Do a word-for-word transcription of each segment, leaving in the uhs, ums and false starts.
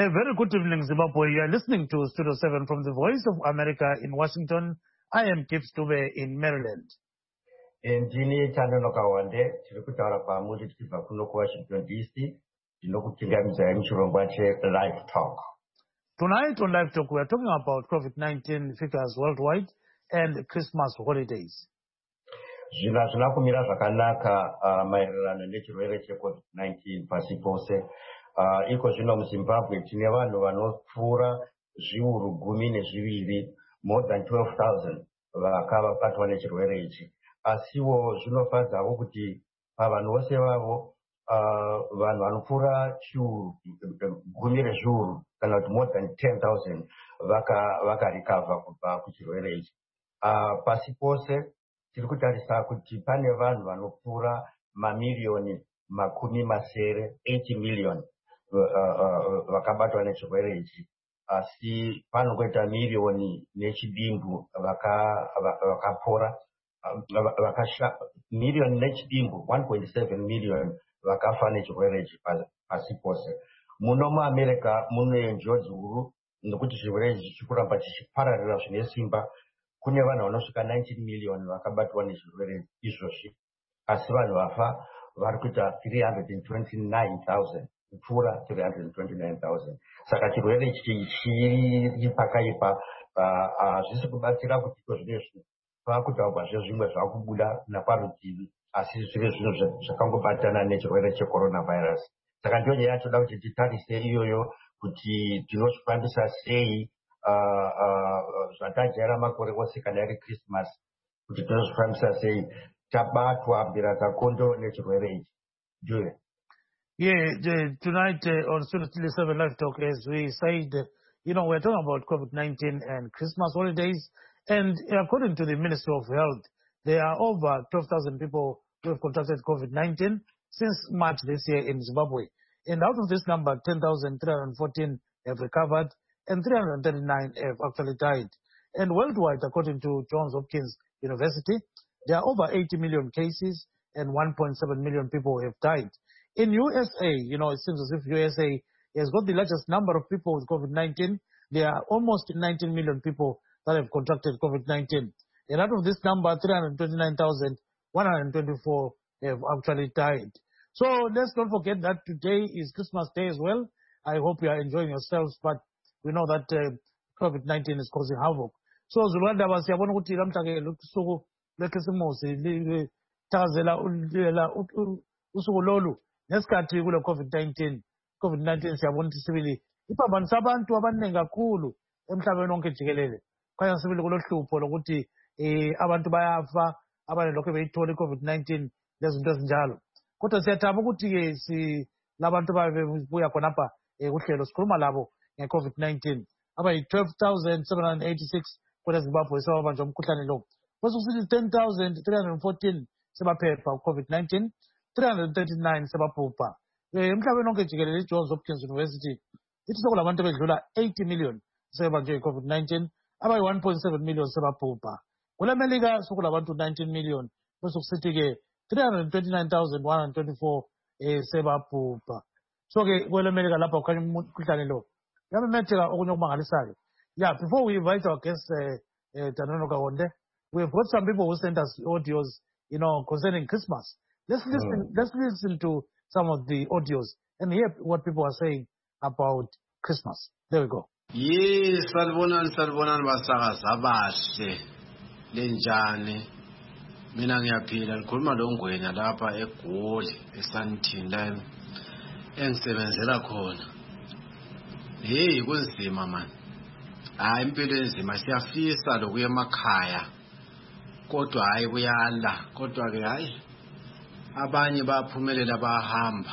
A very good evening, Zimbabwe. You are listening to Studio seven from the Voice of America in Washington. I am Gibbs Dube in Maryland. Ndini Tanonoka Wande, Chirikutara Pamuji Tifakuno Washington D C, Tinokutingamza Mchurongwache Live Talk. Tonight on Live Talk, we are talking about COVID nineteen figures worldwide and Christmas holidays. Zvina zvinakumira zvakanaka maererano nechirwere cheCovid nineteen pasi pose. Iko zvino muZimbabwe tine vanhu vanopfuura zviuru gumi nezviviri, more than twelve thousand vakabatwa nechirwere ichi. Asiwo zvinofadzawo kuti pavanhu vose vavo vanhu vanopfuura chiuru gumi rezviuru kana kuti more than ten thousand vakarikavha kubva kuchirwere ichi. Pasi pose tiri kutarisa kuti pane vanhu vanopfuura mamiliyoni makumi masere eighty million vakabatwa nechirwere ichi. Asi panongoita miliyoni nechidimbu vakapora, miliyoni nechidimbu one point seven million vakafa nechirwere ichi pasi pose. Muno muAmerica mune njodzi huru nekuti chirwere ichi chikuramba chichipararira zvine simba. Kune vanhu vanosvika nineteen million vakabatwa nechirwere izvozvi, asi vanhu vafa vari kuita three hundred twenty-nine thousand, kupfuura three hundred twenty-nine thousand. Saka chirwere ichi chiri pakaipa, hazvisi kubatsira kuti zvinezvi pakutaurwa zvezvimwe zvakubuda naparutivi, asi zviri zvinhu zvakangobatana nechirwere checoronavirus. Saka ndiyo nyaya toda kuti titarise iyoyo kuti tinozvifambisa sei zvatajaira makore ose kana iri Christmas, kuti tinozvifambisa sei tabatwa mbira dzakondo nechirwere ichi. Julie. Yeah, the, tonight uh, on Studio seven Live Talk, as we said, uh, you know, we're talking about COVID nineteen and Christmas holidays. And according to the Ministry of Health, there are over twelve thousand people who have contracted COVID nineteen since March this year in Zimbabwe. And out of this number, ten thousand three hundred fourteen have recovered and three hundred thirty-nine have actually died. And worldwide, according to Johns Hopkins University, there are over eighty million cases and one point seven million people have died. In U S A, you know, it seems as if U S A has got the largest number of people with COVID nineteen. There are almost nineteen million people that have contracted COVID nineteen. And out of this number, three hundred twenty-nine thousand one hundred twenty-four have actually died. So let's not forget that today is Christmas Day as well. I hope you are enjoying yourselves, but we know that uh, COVID nineteen is causing havoc. So Zulanda was yabona ukuthi lamhlanje lokusuku lekhisimusi litazela usuku lolu nesikhathi kule COVID nineteen. COVID nineteen siyabona ukuthi sibili iphambanisa abantu abaningi kakhulu emhlabeni wonke jikelele. Khanya sibili kulohlupho lokuthi eh abantu bayafa, abanye lokho beyithola iCovid nineteen lezinto ezinjalo. Kodwa siyathaba ukuthi ke si labantu babebuya khonapha kuhlelo sikhuluma labo ngeCovid nineteen. Abayi twelve thousand seven hundred eighty-six kwele Zimbabwe sebabanjwa umkhuhlane lo. Kwesikusithi ten thousand three hundred fourteen sebaphepha uCovid nineteen, three hundred thirty-nine sebabhubha. Emhlabeni wonke jikelele iJohns Hopkins University ithi sekulabantu bedlula eighty million sebanjwe iCovid nineteen, abayi one point seven million sebabhubha. KuleMelika sekulabantu nineteen million, kwesikusithi ke three hundred twenty-nine thousand one hundred twenty-four sebabhubha. So ke kweleMelika lapha kukhanya umkhuhlane lo yamemetheka okunye okumangalisayo. Yeah, before we invite our guest, uh, uh, Tanonoka Wande, we've got some people who sent us audios, you know, concerning Christmas. Let's listen, mm. let's listen to some of the audios and hear what people are saying about Christmas. There we go. Yes, salbonan salbonan basakazi abahle lenjani. Mina ngiyaphila ngikhuluma lo ngwenya lapha eGoli eSandton la engisebenzela khona. Hey, kunzima man. Hayi impilo enzima, siyafisa lokuya emakhaya. Kodwa hayi kuyala, kodwa ke hayi abanye baphumelela bahamba.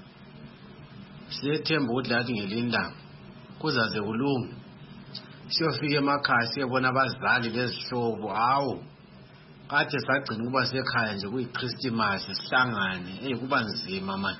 Siyethemba ukuthi lathi ngelindanga kuzaze kulunga. Siyofika emakhaya siyebona abazali lezihlobo, hawo kade sagcina kuba sekhaya nje kuyiChristmas sihlangane. Hey kuba nzima man.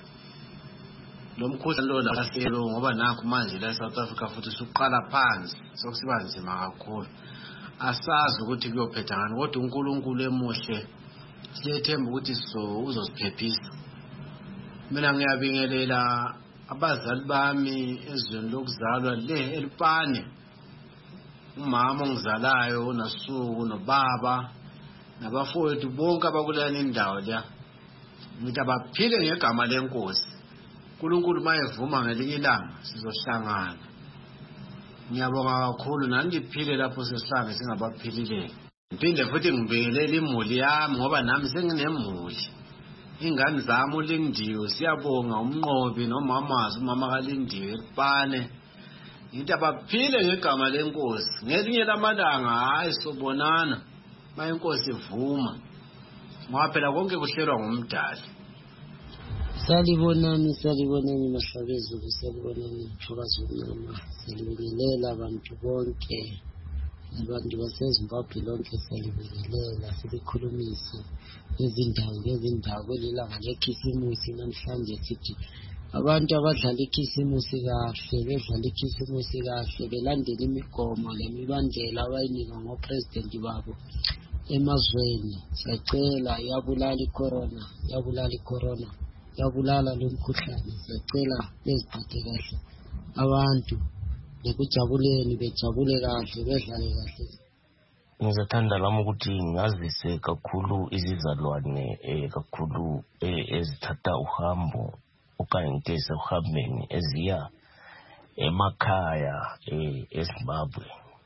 Lo mkhuhlane lo la selo ngoba nakho manje la South Africa futhi suqala phansi sokusiba nzima kakhulu. Asazi ukuthi kuyophetha ngani, kodwa uNkulunkulu emuhle siyethemba ukuthi so uzosiphephisa. Mina ngiyabingelela abazali bami ezweni lokuzalwa le eLupane, umama ongizalayo uNasuku nobaba nabafowethu bonke abakulana indawo la, ngithi abaphile ngegama lenkosi. uNkulunkulu mayevuma ngelinye ilanga sizohlangana. Ngiyabonga kakhulu nani liphile lapho sesihlangene singabaphilileyo. Ngiphinde futhi ngibingelele imuli yami ngoba nami senginemuli. Ingane zami uLindiwe siyabonga umnqobi nomamazi umama kaLindiwe eLupane. Ngithi abaphile ngegama lenkosi. Ngelinye lamalanga hayi sobonana mayinkosi ivuma. Ngoba phela konke kuhlelwa ngumdali. Salibonani, salibonani mahlabezulu, salibonani mthokazomnyama, salibingelela abantu bonke, abantu baseZimbabwe lonke salibingelela, silikhulumisa ngezindawo ngezindawo kwelilanga lekhisimusi namhlanje sithi abantu abadlala ikhisimusi kahle, bedlala ikhisimusi kahle, belandela imigomo lemibandela abayinika ngopresidenti babo emazweni. Siyacela yabulala icorona, yabulala icorona. yabulala lomkhuhlane. Sicela beziphathe kahle abantu, nekujabuleni bejabule kahle, bedlale kahle. Ngizathanda lami ukuthi ngazise kakhulu izizalwane eh kakhulu eh ezithatha uhambo okanye ngitese uhambeni eziya emakhaya eh eZimbabwe.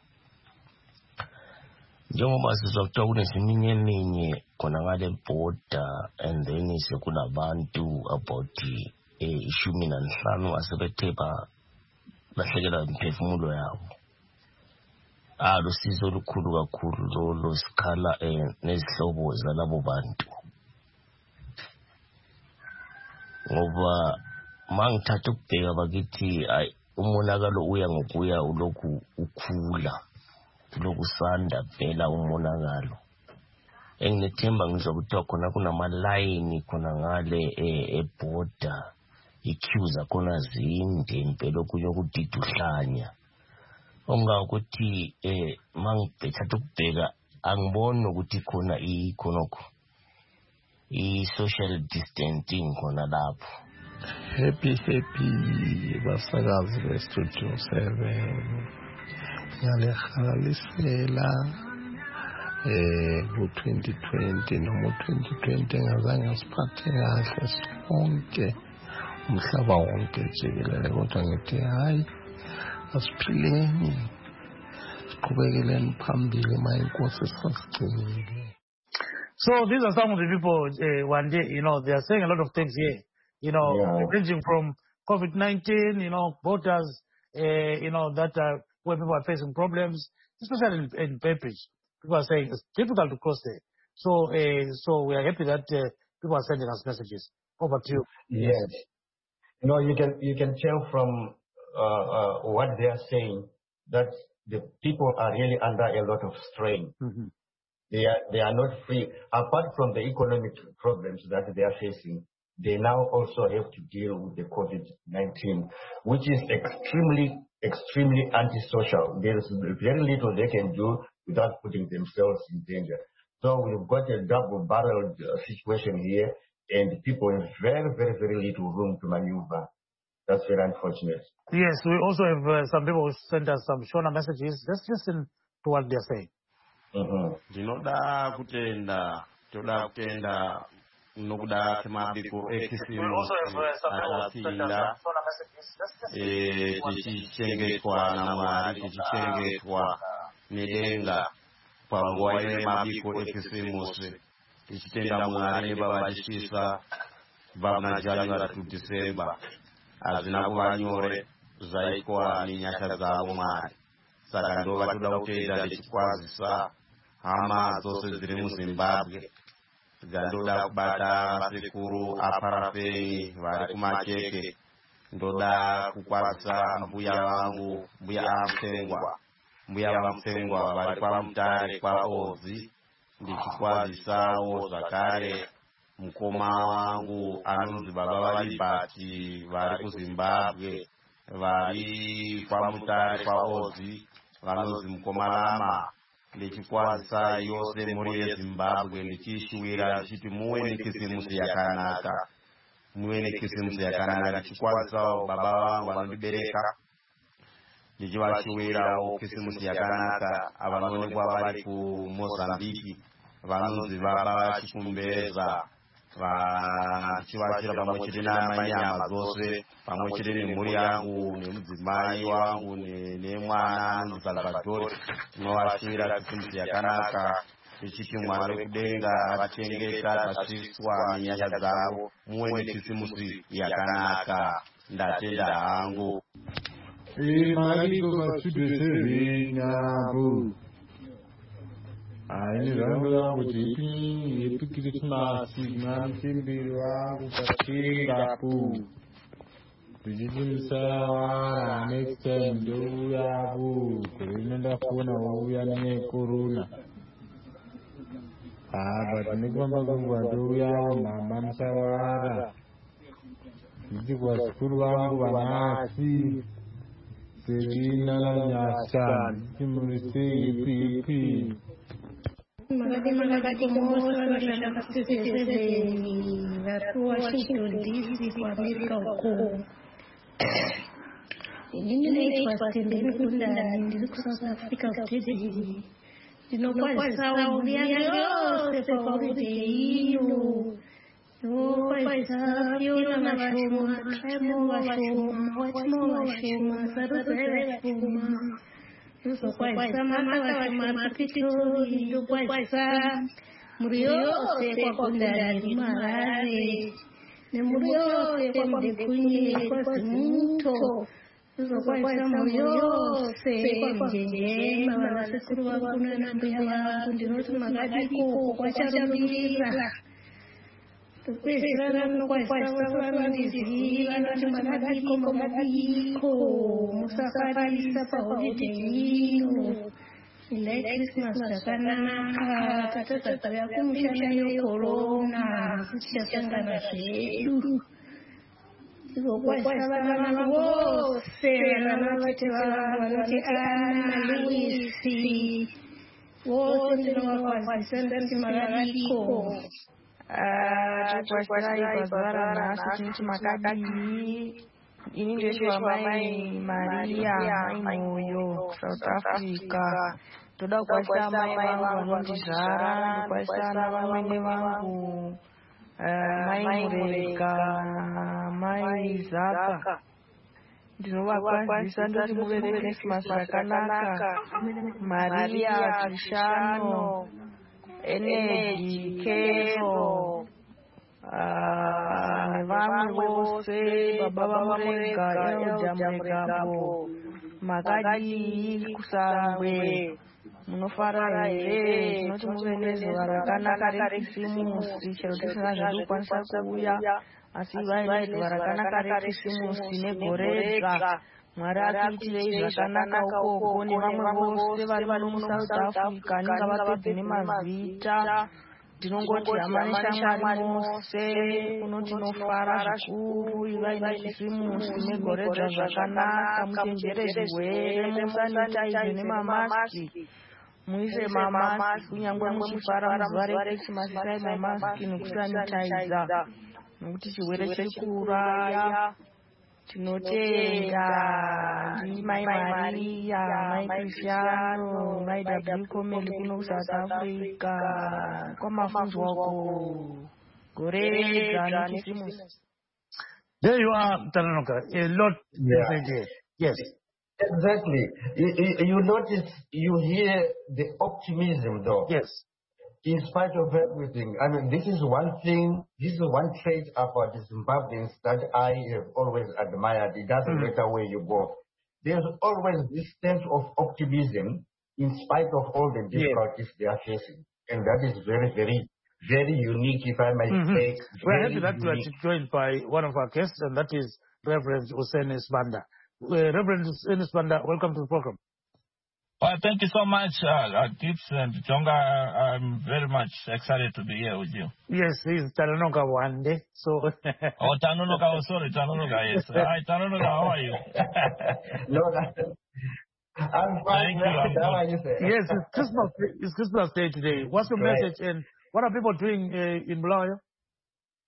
Njengoba sizokuthiwa kuneziminye eminye khona ngale border, and then sekulabantu about eh ishumi nanhlanu asebethe balahlekelwa imphefumulo yabo. Ah, lusizo olukhulu kakhulu lolo sikhala eh nezihlobo zalabo bantu. Ngoba mangithatha ukubheka bakithi ay umonakalo uya ngokuya ulokhu ukhula, lokusanda phela umonakalo. Engithemba ngizokuthiwa khona kunamalayini khona ngale eborder, iqueues zakhona zinde impela okunye ukudida uhlanya. Ongakuthi eh mangithatha ukubheka angiboni ukuthi khona ikhonokho i-social distancing khona lapho. Happy happy basakazi bestudio seven. Ngiyalehalisela eh ku twenty twenty noma twenty twenty ngazange ngisiphathe kahle sonke umhlaba wonke jikelele, kodwa ngithi hayi asiphileni siqhubekele phambili mayinkosi sasigcinile. So these are some of the people uh, one day, you know, they are saying a lot of things here, you know, yeah. ranging from COVID nineteen, you know, borders, uh, you know, that uh, where people are facing problems, especially in, in Pepridge. People are saying it's difficult to cross there. So, uh, so we are happy that uh, people are sending us messages. Over to you. Yes. You know, you can you can tell from uh, uh, what they are saying that the people are really under a lot of strain. Mm-hmm. They are they are not free. Apart from the economic problems that they are facing, they now also have to deal with the COVID nineteen, which is extremely, extremely antisocial. There is very little they can do without putting themselves in danger. So we've got a double-barreled uh, situation here, and people have very, very, very little room to maneuver. That's very unfortunate. Yes, we also have uh, some people who sent us some shorter messages. Let's listen to what they're saying. Ndinoda kutenda toda kutenda nokuda semabiko ekisimu akapinda eh tichichengetwa na Mwari, tichichengetwa nedenga panguwa ine mabiko ekisimu tichitenda Mwari nebavachisa vana January to December azina kuva nyore zvaitwa nenyasha dzavo Mwari. Saka ndova toda kutenda tichikwazisa hama dzose dziri muZimbabwe dzandoda kubata vasekuru aparafeni vari kumacheke. Ndoda kukwazisa mbuya vangu, mbuya Amsengwa, mbuya Vamsengwa vari paMutare kwaOzi. Ndichikwazisawo zvakare mukoma wangu anonzi Baba vaLibati vari kuZimbabwe, vari paMutare kwaOzi vanonzi Mukomalama. Ndichikwazisa yose muri yeZimbabwe ndichishuvira ndichiti muwe nekisimusi yakanaka, muwe nekisimusi yakanaka. Ndichikwazisawo baba vangu vanondibereka, ndichivashuwirawo kisimusi yakanaka, avanoonekwa vari kuMozambique vanonzi baba vachikumbeza, vachivashira pamwe chete namanyama dzose, pamwe chete nemhuri yangu nemudzimai wangu nemwana anonzi Salvador. Tinovashira kisimusi yakanaka, tichiti Mwari wekudenga vachengeta vasviswa nenyasha dzavo. Muwe nekisimusi yakanaka. Ndatenda hangu. Mariko vasudesevinabu aini rangu rangu jipi yepi Krismasi namchemberi wangu katengapu tichiti musawara next time ndouyapo korino ndafona wauya nekorona apa tinekufamba kwenguva ndouyapo mama musawara tichiti kwazukuru vangu vanasi Selina Nyasan, Timurisi, Pipi. Magadi magadi kumosa wala kusisese watu Washington D C kwa Amerika huko. Nini naitwa Stephen Kunda, nilikuwa South Africa Australia. Ninakuwa sawa ulianyo sepa hiyo. Yo paisa yo na mashoma, tremo mashoma, wachmo mashoma, sarudere mashoma. Yo paisa mama mashoma, pitito yo paisa. Muriyo se kwa kundani marare. Ne muriyo se kwa mdekunye kwa simuto. Yo paisa muriyo se kwa mjeje. Mama sekuru wangu na nambia wangu ndinotu magadiko kwa charubira. Pesera no kwa sawa ndizi wana magadiko magadiko musafari sapa holiday ile Christmas takana tata tata ya kumshana yo corona sishanga na shedu sio kwa sawa na wo sera na watewa wanote ana Luisi wote ndio kwa senda magadiko. Ah, tukwasai bazara na sutinti makadi ini ndio mai Maria mai moyo South Africa. Toda kwasa mai wangu wanondizara, kwasa na wamene wangu mai Mureka, mai Zaka. Ndinowa kwazisa ndoti muvere Christmas yakanaka. Maria Trishano Energy, Kero, vamwe vose baba vamurega Elda Muregabo, Makadi Kusangwe, munofara here tinoti muve nezuva rakanaka rekisimusi. Chero tisina zvinokwanisa kuuya asi vai nezuva rakanaka rekisimusi negore rega. Mwari akuitirei zvakanaka ukoko nevamwe vose vari vano muSouth Africa nyika vapedze nemazita. Ndinongoti hama neshamwari mose kuno tinofara zvikuru. Ivai nekisimusi negoredza zvakanaka, muchenjere zvirwere, musanitaize nemamaski, muise mamaski kunyangwe muchifara muzuva rekrisimasi sai mamaski nekusanitaiza nokuti chirwere chiri kuuraya. Tinotenda ndi mai Maria, mai Cristiano, mai W Komeli kuno South Africa kwa mafunzo wako goreza nekisimusi. There you are, Tananoka. A lot Yeah. to say there. Yes. Exactly. You, you, you notice, you hear the optimism though. Yes. In spite of everything. I mean, this is one thing, this is one trait about the Zimbabweans that I have always admired. It doesn't Mm. matter where you go. There's always this sense of optimism in spite of all the difficulties they are facing. And that is very, very, very unique, if I may Mhm. say. We're Very happy that we are unique. joined by one of our guests, and that is Reverend Hussein Sibanda. Uh, Reverend Hussein Sibanda, welcome to the program. Well, thank you so much, uh, Tips and Jonga. I'm very much excited to be here with you. Yes, he's Tananoka one day. So Oh, Tanunoka, oh, sorry, Tanunoka, yes. Hi, Tanunoka, how are you? No, that, I'm fine. Thank you, I'm How are good. you, sir? yes, it's Christmas. It's Christmas Day today. What's your Right. message, and what are people doing uh, in Bulawayo?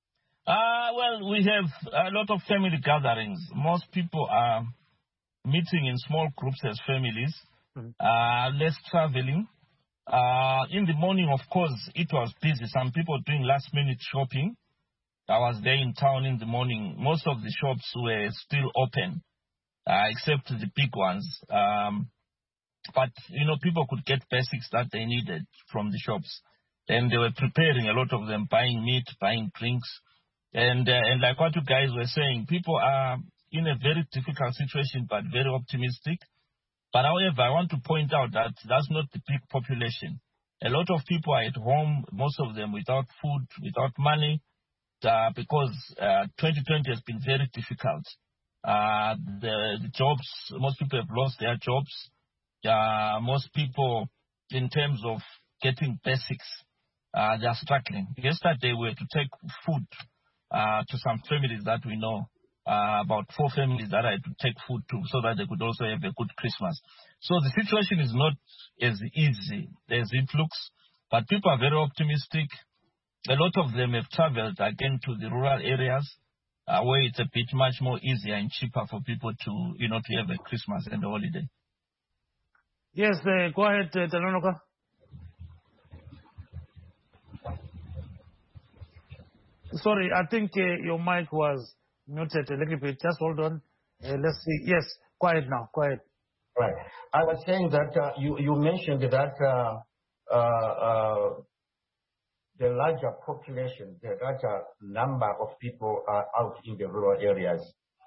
Uh, well, we have a lot of family gatherings. Most people are meeting in small groups as families, mm-hmm. uh, less traveling. Uh, in the morning, of course, it was busy. Some people doing last-minute shopping. I was there in town in the morning. Most of the shops were still open, uh, except the big ones. Um, but, you know, people could get basics that they needed from the shops. And they were preparing, a lot of them, buying meat, buying drinks. And, uh, and like what you guys were saying, people are in a very difficult situation, but very optimistic. But however, I want to point out that that's not the big population. A lot of people are at home, most of them without food, without money, uh, because uh, twenty twenty has been very difficult. Uh, the, the jobs, most people have lost their jobs. Uh, most people, in terms of getting basics, uh, they are struggling. Yesterday, we were to take food uh, to some families that we know. Uh, about four families that I had to take food to so that they could also have a good Christmas. So the situation is not as easy as it looks, but people are very optimistic. A lot of them have traveled again to the rural areas uh, where it's a bit much more easier and cheaper for people to, you know, to have a Christmas and a holiday. Yes, uh, go ahead, uh, Tanonoka. Sorry, I think uh, your mic was muted a little bit. Just hold on. Uh, let's see. Yes, quiet now. Quiet. Right. I was saying that uh, you, you mentioned that uh, uh, uh, the larger population, the larger number of people are out in the rural areas.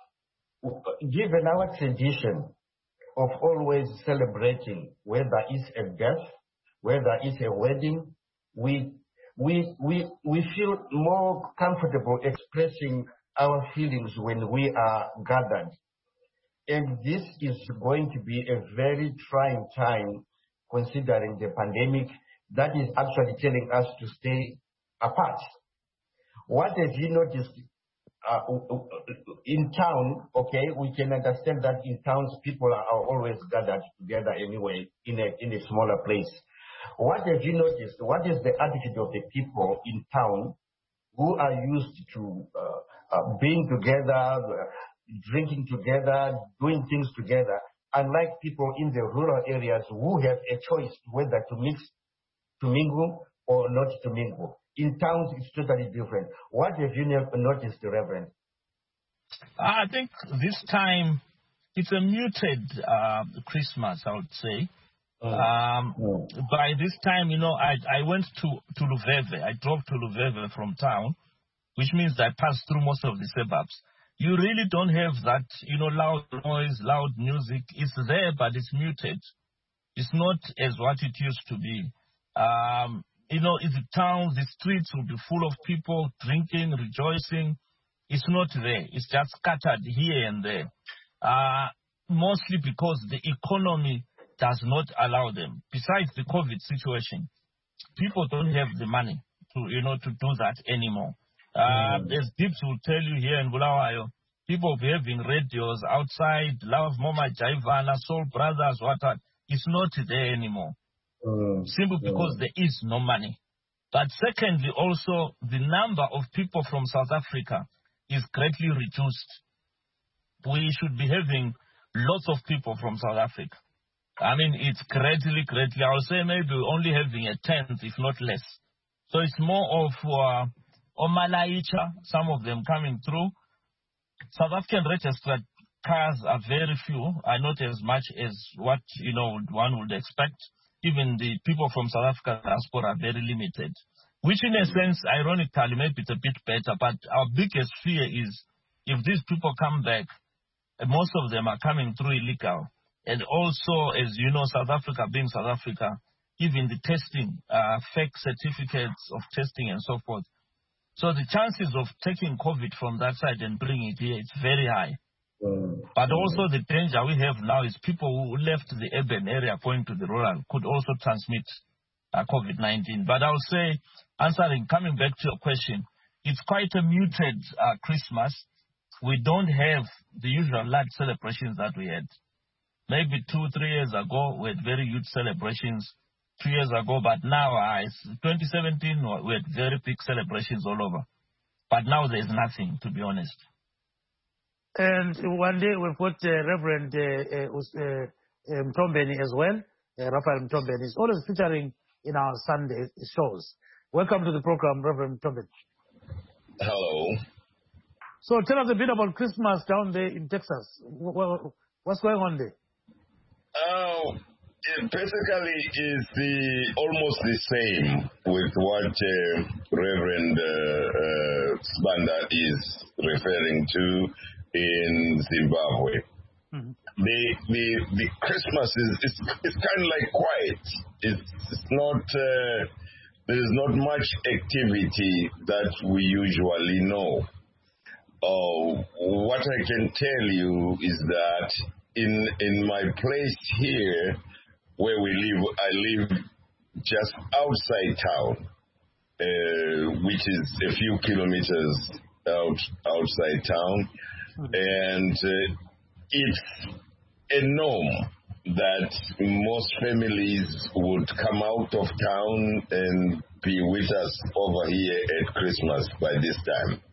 Given our tradition of always celebrating, whether it's a death, whether it's a wedding, we, we, we, we feel more comfortable expressing our feelings when we are gathered. And this is going to be a very trying time considering the pandemic that is actually telling us to stay apart. What have you noticed uh, in town? Okay, we can understand that in towns people are, are always gathered together anyway in a, in a smaller place. What have you noticed? What is the attitude of the people in town who are used to uh, Uh, being together, uh, drinking together, doing things together, unlike people in the rural areas who have a choice whether to mix, to mingle or not to mingle. In towns, it's totally different. What have you noticed, Reverend? I think this time it's a muted uh, Christmas, I would say. Mm. Um, mm. By this time, you know, I, I went to, to Luveve. I drove to Luveve from town, which means I passed through most of the suburbs. You really don't have that, you know, loud noise, loud music. It's there, but it's muted. It's not as what it used to be. Um, you know, in the towns, the streets will be full of people drinking, rejoicing. It's not there. It's just scattered here and there. Uh, mostly because the economy does not allow them. Besides the COVID situation, people don't have the money to, you know, to do that anymore. Uh, mm. As Dips will tell you here in Bulawayo, people will be having radios outside, Love Mama Jaivana, Soul Brothers, what not. It's not there anymore. Mm. Simply because mm. there is no money. But secondly, also, the number of people from South Africa is greatly reduced. We should be having lots of people from South Africa. I mean, it's greatly, greatly, I would say maybe only having a tenth, if not less. So it's more of... Uh, Omalaicha, some of them coming through. South African registered cars are very few, are not as much as what, you know, one would expect. Even the people from South Africa diaspora are very limited, which in a sense, ironically, maybe it's a bit better, but our biggest fear is if these people come back, most of them are coming through illegal. And also, as you know, South Africa being South Africa, even the testing, uh, fake certificates of testing and so forth. So the chances of taking COVID from that side and bringing it here, it's very high. Mm. But also the danger we have now is people who left the urban area going to the rural could also transmit uh, COVID nineteen. But I'll say, answering, coming back to your question, it's quite a muted uh, Christmas. We don't have the usual large celebrations that we had. Maybe two, three years ago, we had very huge celebrations. Two years ago, but now, uh, it's twenty seventeen, we had very big celebrations all over. But now there's nothing, to be honest. And one day we've got uh, Reverend uh, uh, uh, Mtombeni as well. Uh, Raphael Mtombeni is always featuring in our Sunday shows. Welcome to the program, Reverend Mtombeni. Hello. So tell us a bit about Christmas down there in Texas. What's going on there? Uh, it basically is the, almost the same with what uh, Reverend uh, uh, Sibanda is referring to in Zimbabwe. Mm-hmm. The, the the Christmas is it's, it's kind of like quiet. It's, it's not uh, there is not much activity that we usually know. Uh, what I can tell you is that in in my place here where we live, I live just outside town, uh, which is a few kilometers out outside town. And uh, it's a norm that most families would come out of town and be with us over here at Christmas by this time.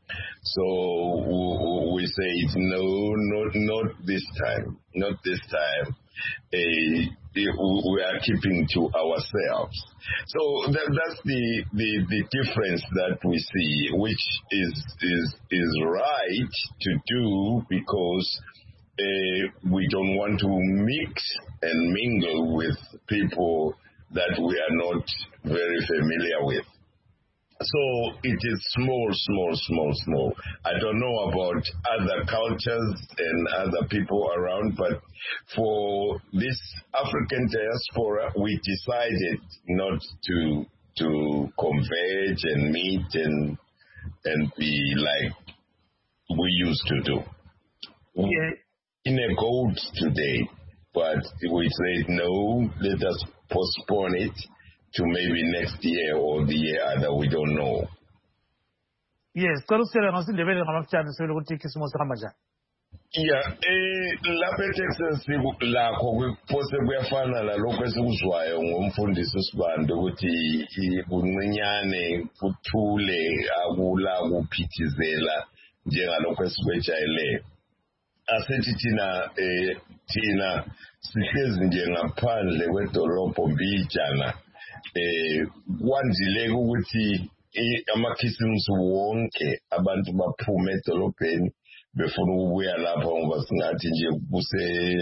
So we say, no, not, not this time, not this time. Uh, we are keeping to ourselves. So that, that's the, the the difference that we see, which is is is right to do because uh, we don't want to mix and mingle with people that we are not very familiar with. So it is small, small, small, small. I don't know about other cultures and other people around, but for this African diaspora, we decided not to to converge and meet and and be like we used to do. Yeah. In a gold today, but we said no, let us postpone it to maybe next year or the year other, we don't know. Yes, yeah, eh lapha eTexas lakho kupose kuyafana lalokho esikuzwayo ngomfundisi uSibanda ukuthi kuncinyane kuthule akula kuphithizela njengalokho esikwejayele. Asethi thina eh thina sihlezi nje ngaphandle kwedolobho mbijana. Eh kwandile ukuthi amakhisimusi wonke abantu baphume edolobheni befuna ukubuya lapha ngoba singathi nje kuse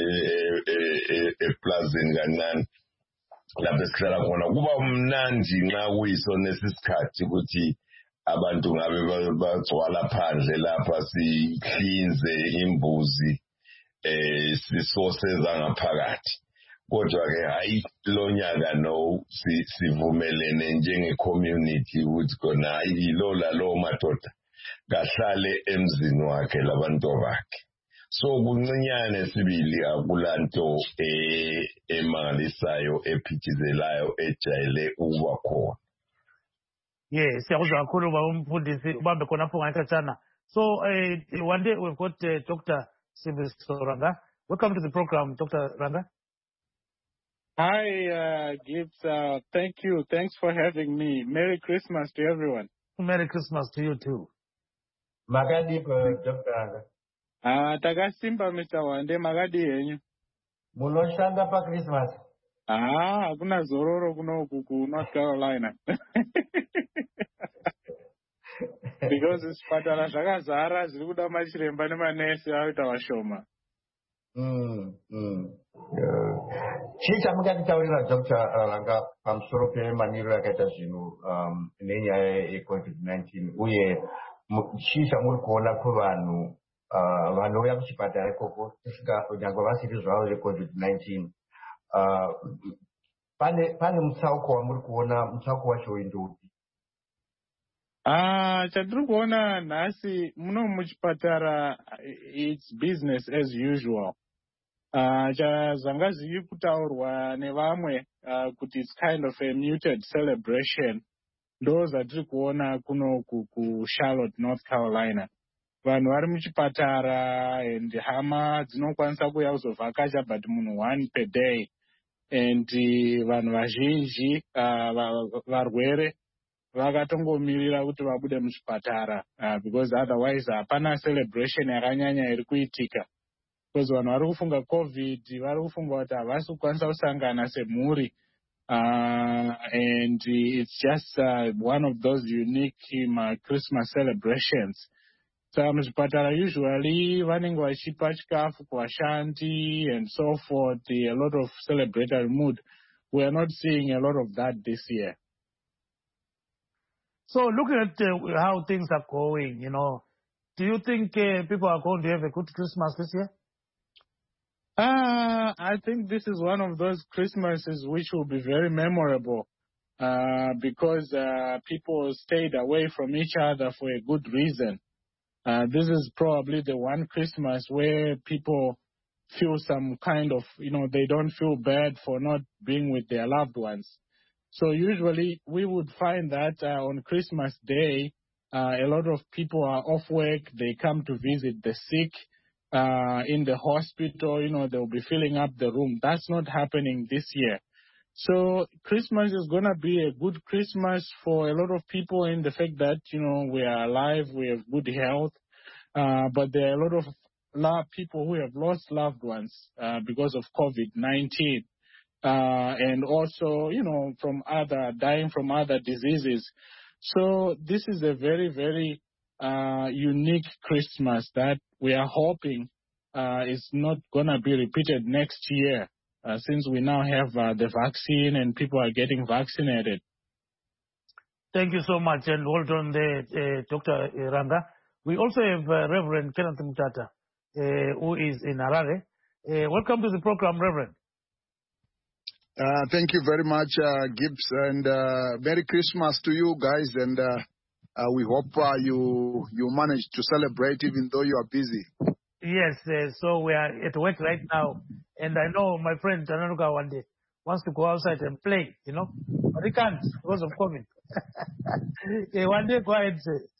eplazini kancane lapha esihlala khona kuba mnandi nxa kuyisona esisikhathi ukuthi abantu ngabe bagcwala phandle lapha sihlinze imbuzi eh sisoseza ngaphakathi. Kodwa ke hayi lo nyaka no sivumelene njenge-community ukuthi khona yilo lalo madoda kahlale emzini wakhe labantu bakhe. So kuncinyane sibili akulanto emangalisayo ephithizelayo ejayele ukuba khona. Yes, siyakuzwa kakhulu ba umfundisi ubambe khona apho ngakhatshana. So uh, one day we've got uh, Doctor Sibusiso Ranga. Welcome to the program, Doctor Ranga. Hi, uh, Gibbs. Uh, thank you. Thanks for having me. Merry Christmas to everyone. Merry Christmas to you too. Magadi, Doctor Ranga. Ah, takasimba Mister Wande, magadi yenyu. Munoshanda pa Christmas. Ah, hakuna zororo kuno kuku North Carolina. Because isipatara zvakazara zviri kuda machiremba nemanesi aita vashoma. Mm, mm. Chii chamunganditaurira Doctor Ranga pamusoro pemaniro akaita zvinhu um, nenyaya yecovid nineteen uye chii chamuri kuona kuvanhu uh, vanouya kuchipatara ikoko nyangwe vasiri zvavo vecovid nineteen uh, pane pane mutsauko wamuri kuona mutsauko wacho ndopi? Ah, chatiri kuona nhasi muno muchipatara it's business as usual. Uh, zvanga zviri kutaurwa nevamwe uh, kuti it's kind of a muted celebration ndo zvatiri kuona kuno kuCharlotte, North Carolina. Vanhu vari muchipatara and hama dzinokwanisa kuuya kuzovhakacha but munhu one per day and uh, vanhu vazhinji uh, varwere vakatongomirira kuti vabude muzvipatara uh, because otherwise hapana celebration yakanyanya iri kuitika. Because vanhu vari kufunga COVID, vari kufunga kuti havasi kukwanisa kusangana semhuri. Uh, and it's just uh, one of those unique um, Christmas celebrations. So muzvipatara usually vanenge vachipa chikafu kuvashandi and so forth, a lot of celebratory mood. We are not seeing a lot of that this year. So looking at uh, how things are going, you know, do you think uh, people are going to have a good Christmas this year? Uh, I think this is one of those Christmases which will be very memorable uh, because uh, people stayed away from each other for a good reason. Uh, this is probably the one Christmas where people feel some kind of, you know, they don't feel bad for not being with their loved ones. So usually we would find that uh, on Christmas Day, uh, a lot of people are off work. They come to visit the sick uh, in the hospital. You know, they'll be filling up the room. That's not happening this year. So Christmas is going to be a good Christmas for a lot of people in the fact that, you know, we are alive, we have good health. Uh, but there are a lot of lot of people who have lost loved ones uh, because of COVID nineteen. Uh, and also, you know, from other, dying from other diseases. So this is a very, very uh, unique Christmas that we are hoping uh, is not going to be repeated next year uh, since we now have uh, the vaccine and people are getting vaccinated. Thank you so much. And hold on there, uh, Doctor Ranga. We also have uh, Reverend Kenneth Mutata, uh, who is in Harare. Uh, welcome to the program, Reverend. Uh, thank you very much, uh, Gibbs, and uh, Merry Christmas to you guys. And uh, uh, we hope uh, you you manage to celebrate even though you are busy. Yes, uh, so we are at work right now, and I know my friend Tananuka one day wants to go outside and play, you know, but he can't because of COVID. Okay, one day go ahead.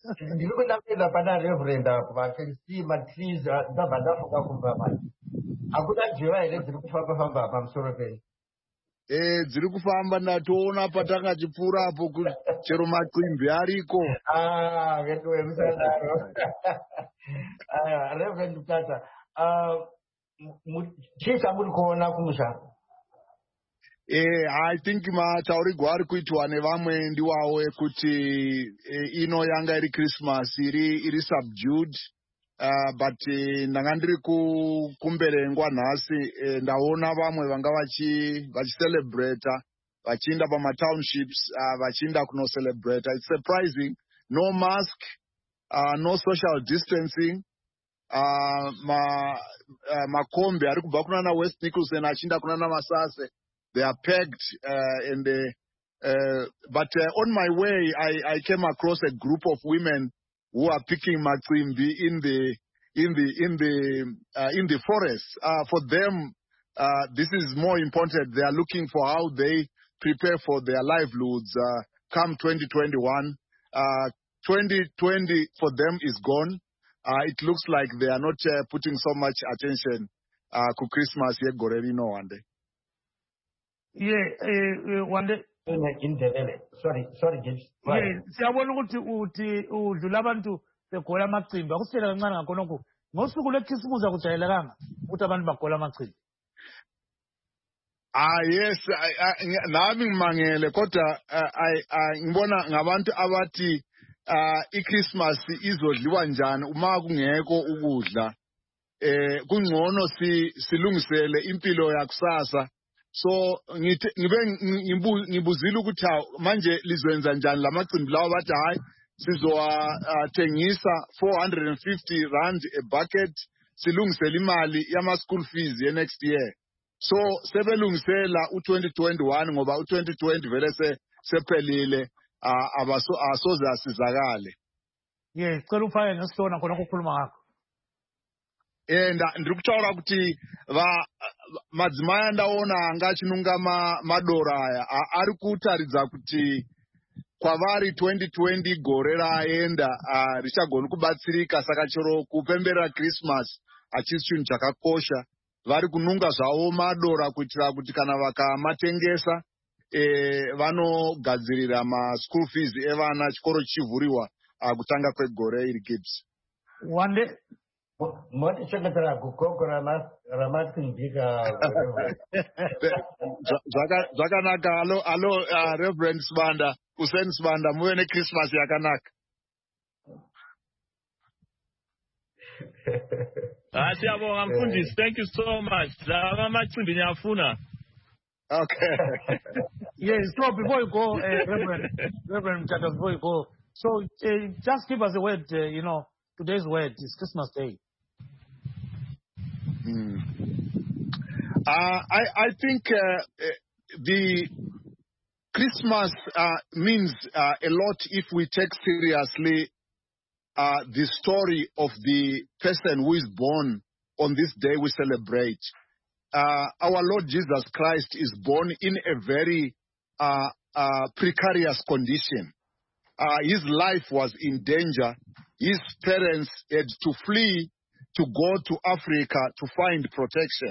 Eh, dziri kufamba ndatoona patanga chipfuura apo chero macimbi ariko. Ah, ngetwe msandaro. Ah, Reverend Mutata. Ah, chisa muri kuona kumusha. Eh, I think mataurigwa ari kuitwa nevamwe ndiwawo ekuti eh, ino yanga iri Christmas iri iri subdued. Uh, but uh, ndanga ndiri kumberengwa nhasi uh, ndaona vamwe vanga vachi vachicelebrata vachienda pamatownships uh, vachienda kunoCelebrata. It's surprising. No mask, uh, no social distancing. Uh, ma uh, makombi ari kubva kunana West Nicholson achienda kunana Masase. They are pegged uh, and they, uh, but uh, on my way I, I came across a group of women who are picking macimbi in the in the in the uh, in the forest. Uh, for them, uh, this is more important. They are looking for how they prepare for their livelihoods. Uh, come twenty twenty-one, uh, twenty twenty for them is gone. Uh, it looks like they are not uh, putting so much attention uh, to Christmas here. Gorerino one day. Yeah, uh, one day. Sorry, sorry, James. Yeah, siyabona ukuthi uthi udlula abantu begola amacimbi akusitshela kancane ngakhonokho ngosuku lwekhisimusi akujayelekanga ukuthi abantu bagola amacimbi. Ah yes, nami ngimangele kodwa ngibona ngabantu abathi iChristmas izodliwa njani uma kungekho ukudla. Eh kungcono si silungisele impilo yakusasa. So ngibe ngibuzile ukuthi manje lizwenza njani lamacimbi lawo bathi hayi sizowathengisa four hundred fifty rand a bucket silungisela imali yama school fees ye next year. So sebelungisela u twenty twenty-one ngoba u twenty twenty vele se sephelile abaso asoze asizakale. Yeah, cela ufake ngesona khona ukukhuluma ngakho. And ndiri kutaura kuti va madzimai andaona anga achinunga madora aya ari kutaridza kuti kwavari twenty twenty gore raenda richagona kubatsirika, saka chero kupemberera Christmas achisi chinhu chakakosha. Vari kununga zvavo madora kuitira kuti kana vakamatengesa eh, vanogadzirira ma-school fees evana chikoro chichivhuriwa uh, kutanga kwegore iri gibbs. One day. motichengetera gukoko ramatsinzika. Zvakanaka. Alo, alo, uh, Reverend Sibanda, Hussein Sibanda, muve neChristmas yakanaka. Siyabonga mfundisi, thank you so much. Lava macimbi niyafuna. Okay. Yes, so before you go, uh, Reverend, Reverend Mtata, before you go, so uh, just give us a word, uh, you know, today's word is Christmas Day. Mm. Uh, I, I think uh, the Christmas uh, means uh, a lot if we take seriously uh, the story of the person who is born on this day we celebrate. Uh, our Lord Jesus Christ is born in a very uh, uh, precarious condition. Uh, his life was in danger. His parents had to flee to go to Africa to find protection.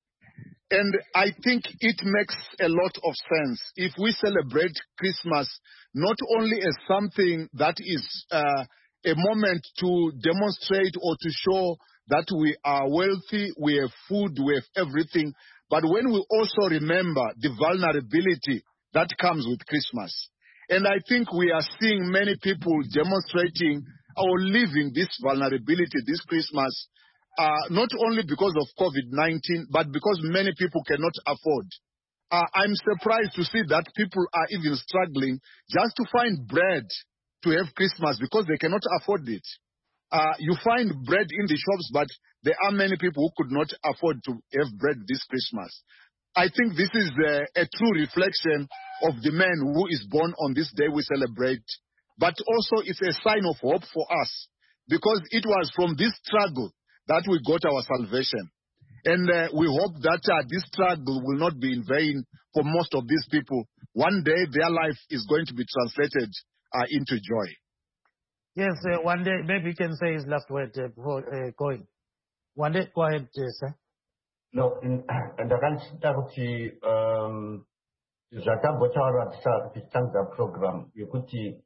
And I think it makes a lot of sense if we celebrate Christmas not only as something that is uh, a moment to demonstrate or to show that we are wealthy, we have food, we have everything, but when we also remember the vulnerability that comes with Christmas. And I think we are seeing many people demonstrating or living this vulnerability this Christmas, uh, not only because of COVID nineteen, but because many people cannot afford. Uh, I'm surprised to see that people are even struggling just to find bread to have Christmas because they cannot afford it. Uh, you find bread in the shops, but there are many people who could not afford to have bread this Christmas. I think this is a, a true reflection of the man who is born on this day we celebrate. But also it's a sign of hope for us because it was from this struggle that we got our salvation. And uh, we hope that uh, this struggle will not be in vain for most of these people. One day their life is going to be translated uh, into joy. Yes, uh, one day, maybe you can say his last word uh, before uh, going. One day, go ahead, uh, sir. No, ndakanchita kuti um, zvatambotaura tichitangisa program yekuti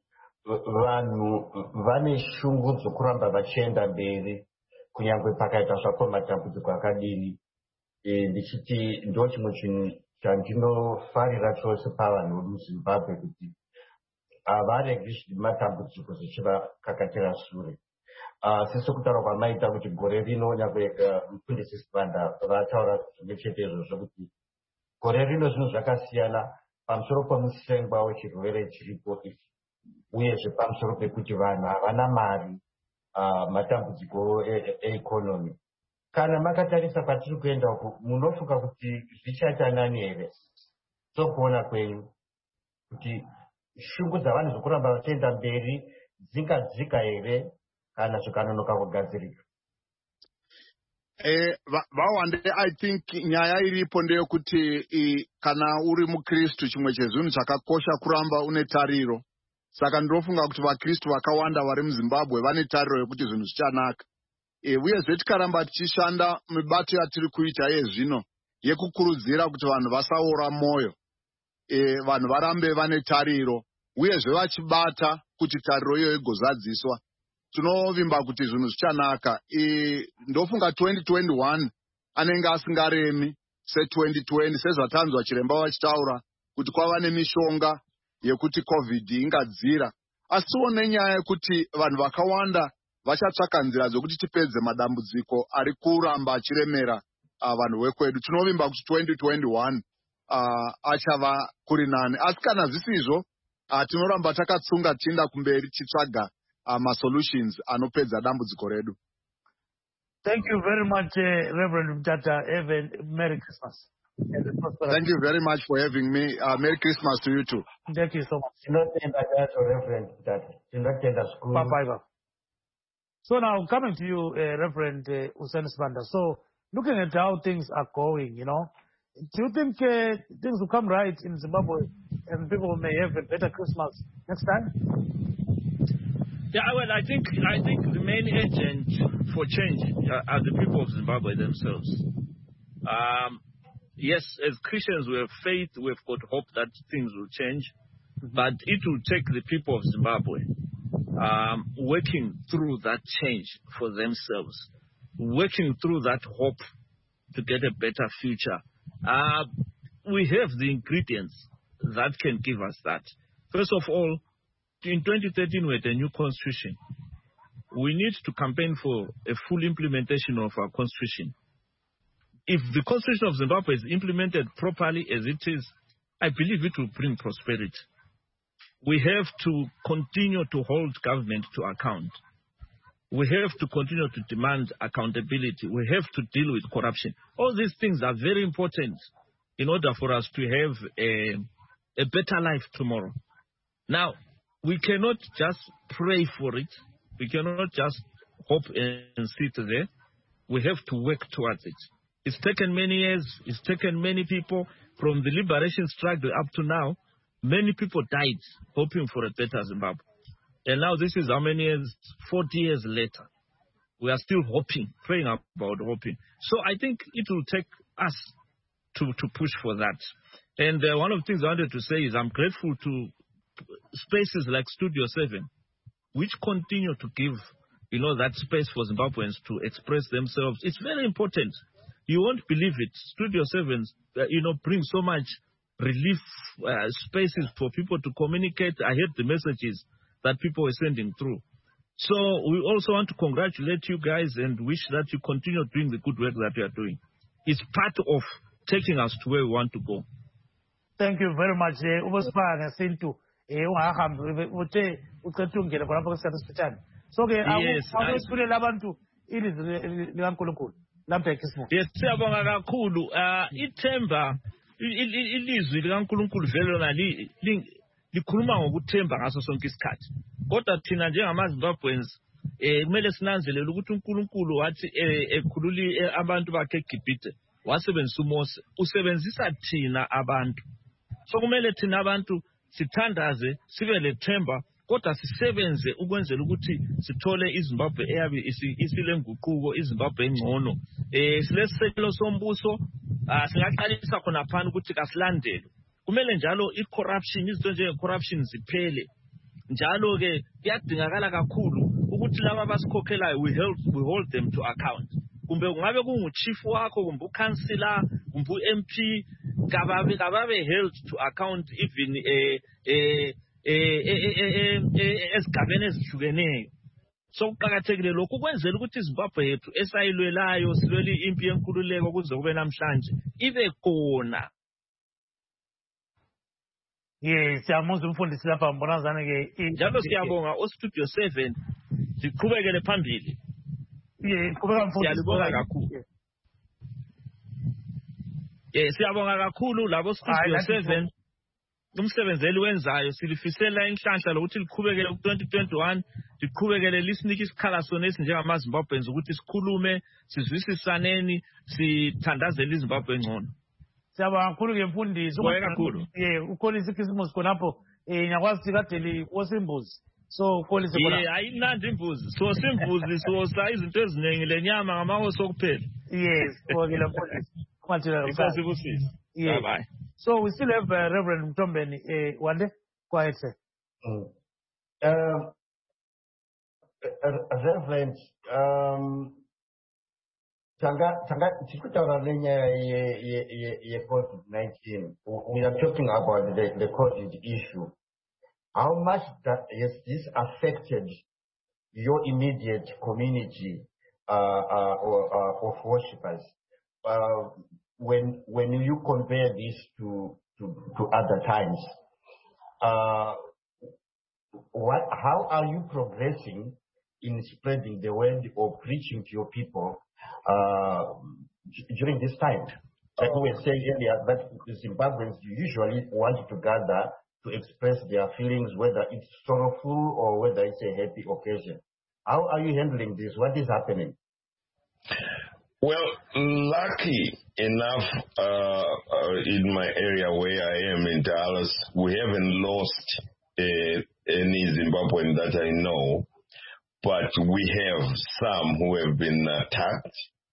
vanhu vane shungu dzokuramba vachienda mberi kunyangwe pakaita zvako matambudziko akadini. Ndichiti ndo chimwe chinhu chandinofarira chose pavanhu vemuZimbabwe kuti havaregi matambudziko zvichivakakatira shure. Sese kutaura kwamaita kuti gore rino nyangwe mufundisi Sibanda vataura zvimwe chete izvozvo kuti gore rino zvinhu zvakasiyana pamusoro pemusengwa wechirwere chiripo ichi uyezve pamusoro pekuti vanhu havana mari, matambudziko eikonomi. Kana makatarisa kwatiri kuenda uku munofunga kuti zvichaita nani here sokuona kwenyu kuti shungu dzavanhu zvokuramba vachienda mberi dzingadzika here kana zvikanonoka kugadzirika? Eh, vawande I think nyaya iripo ndeyekuti kana uri mukristu chimwe chezvinhu chakakosha kuramba une tariro. Saka ndinofunga kuti vakristu vakawanda vari muZimbabwe vane tariro yekuti zvinhu zvichanaka. E, uyezve tikaramba tichishanda mibato yatiri kuita yezvino yekukurudzira kuti vanhu vasaora moyo, e, vanhu varambe vane tariro uyezve vachibata kuti tariro iyo igozadziswa. Tinovimba kuti zvinhu zvichanaka. E, ndofunga twenty twenty-one anenge asingaremi se twenty twenty sezvatanzwa chiremba vachitaura kuti kwava nemishonga yekuti COVID ingadzira. Asiwo nenyaya yekuti vanhu vakawanda vachatsvaka nzira dzokuti tipedze madambudziko ari kuramba achiremera uh, vanhu vekwedu. Tinovimba kuti twenty twenty-one uh, achava kuri nani. Asi kana zvisizvo uh, tinoramba takatsunga tichienda kumberi tichitsvaga uh, ma-solutions anopedza dambudziko redu. Thank you very much, uh, Reverend Mtata. Have a Merry Christmas. Thank you very much for having me. Uh, Merry Christmas to you too. Thank you so much. Reverend Mtata. Bye-bye. So now coming to you, uh, Reverend uh, Hussein Sibanda. So looking at how things are going, you know, do you think uh, things will come right in Zimbabwe and people may have a better Christmas next time? Yeah, well, I think I think the main agent for change are, are the people of Zimbabwe themselves. Um, yes, as Christians, we have faith, we've got hope that things will change, mm-hmm. but it will take the people of Zimbabwe um, working through that change for themselves, working through that hope to get a better future. Uh, we have the ingredients that can give us that. First of all, in twenty thirteen, we had a new constitution. We need to campaign for a full implementation of our constitution. If the constitution of Zimbabwe is implemented properly as it is, I believe it will bring prosperity. We have to continue to hold government to account. We have to continue to demand accountability. We have to deal with corruption. All these things are very important in order for us to have a, a better life tomorrow. Now, we cannot just pray for it. We cannot just hope and sit there. We have to work towards it. It's taken many years. It's taken many people from the liberation struggle up to now. Many people died hoping for a better Zimbabwe. And now this is how many years? forty years later. We are still hoping, praying about hoping. So I think it will take us to, to push for that. And uh, one of the things I wanted to say is I'm grateful to spaces like Studio seven, which continue to give, you know, that space for Zimbabweans to express themselves. It's very important. You won't believe it. Studio seven, uh, you know, brings so much relief uh, spaces for people to communicate. I heard the messages that people were sending through. So we also want to congratulate you guys and wish that you continue doing the good work that you are doing. It's part of taking us to where we want to go. Thank you very much. Ubosipha Sintu ungahambi uthe ucethe ungena khonapha kweSouth so ke awusifule labantu ilizwi likaNkulunkulu lapha eKismo. Yes, siyabonga kakhulu. Uh ithemba ilizwi likaNkulunkulu vele lona likhuluma ngokuthemba ngaso sonke isikhathi. Kodwa thina njengamaZimbabweans eh kumele sinanzelele ukuthi uNkulunkulu wathi ekhululi abantu bakhe eGibhite wasebenzisa uMose, usebenzisa thina abantu. So kumele thina abantu sithandaze sibe lethemba kodwa sisebenze ukwenzela ukuthi sithole iZimbabwe eyabe isilenguquko, iZimbabwe engcono. Eh silesekelo sombuso singaqalisa khona phana ukuthi kasilandele. Kumele njalo icorruption izinto nje corruption ziphele. Njalo ke kuyadingakala kakhulu ukuthi laba abasikhokhelayo we hold we hold them to account. Kumbe kungabe kungu chief wakho, kumbe ukansila, kumbe uM P, kababe kababe held to account even eh eh eh esigabeni ezihlukeneyo. So kuqhakathekile lokhu kwenzela ukuthi iZimbabwe yethu esayilwelayo silwela impi yenkululeko kuze kube namhlanje ibe khona. Yes, siyamuzwa umfundisi lapha mbonazana ke. Njalo siyabonga uStudio seven siqhubekele phambili. Yeah, qhubeka mfundisi. Siyabonga kakhulu. Eh siyabonga kakhulu labo Studio seven umsebenzeli wenzayo silifisela inhlanhla lokuthi liqhubekele ku twenty twenty-one liqhubekele lisinike isikhala sona esingamaZimbabweans ukuthi sikhulume sizwisisaneni sithandazele iZimbabwe engcono. Siyabonga kakhulu ke mfundisi. Yeah, ukholisa iChristmas khonapho eh nyakwazi kadeli wosimbuzi. So ukholisa khona. Yeah, ayinandi imbuzi. So simbuzi so sa izinto eziningi lenyama ngamahoso kuphela. Yes, okay mfundisi. Kwathiwa yeah. Bye bye. So we still have uh, Reverend Mtombeni eh Wande quiet sir. Mm. Um uh, Reverend um Tanga Tanga tikutaura nenyaya ye ye ye COVID nineteen. We are talking about the, the COVID issue. How much that has this affected your immediate community uh, uh, or, uh, of worshippers? Uh, when when you compare this to to, to other times, uh, what how are you progressing in spreading the word or preaching to your people uh, during this time? Like we were saying earlier, that Zimbabweans usually want to gather to express their feelings, whether it's sorrowful or whether it's a happy occasion. How are you handling this? What is happening? Well, lucky enough, uh, uh, in my area where I am in Dallas, we haven't lost uh, any Zimbabwean that I know, but we have some who have been attacked